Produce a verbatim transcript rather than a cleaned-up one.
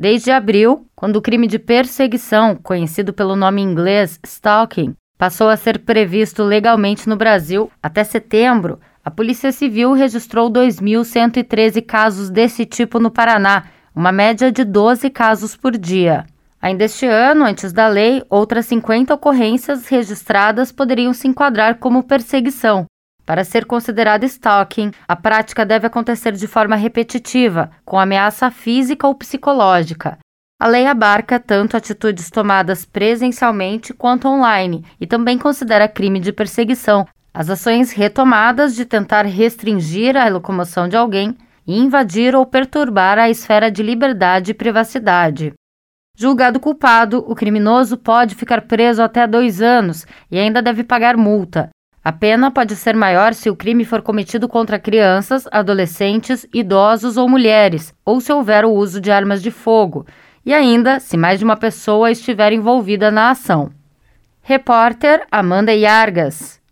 Desde abril, quando o crime de perseguição, conhecido pelo nome em inglês stalking, passou a ser previsto legalmente no Brasil, até setembro, a Polícia Civil registrou dois mil cento e treze casos desse tipo no Paraná, uma média de doze casos por dia. Ainda este ano, antes da lei, outras cinquenta ocorrências registradas poderiam se enquadrar como perseguição. Para ser considerado stalking, a prática deve acontecer de forma repetitiva, com ameaça física ou psicológica. A lei abarca tanto atitudes tomadas presencialmente quanto online e também considera crime de perseguição as ações retomadas de tentar restringir a locomoção de alguém e invadir ou perturbar a esfera de liberdade e privacidade. Julgado culpado, o criminoso pode ficar preso até dois anos e ainda deve pagar multa. A pena pode ser maior se o crime for cometido contra crianças, adolescentes, idosos ou mulheres, ou se houver o uso de armas de fogo, e ainda se mais de uma pessoa estiver envolvida na ação. Repórter Amanda Iargas.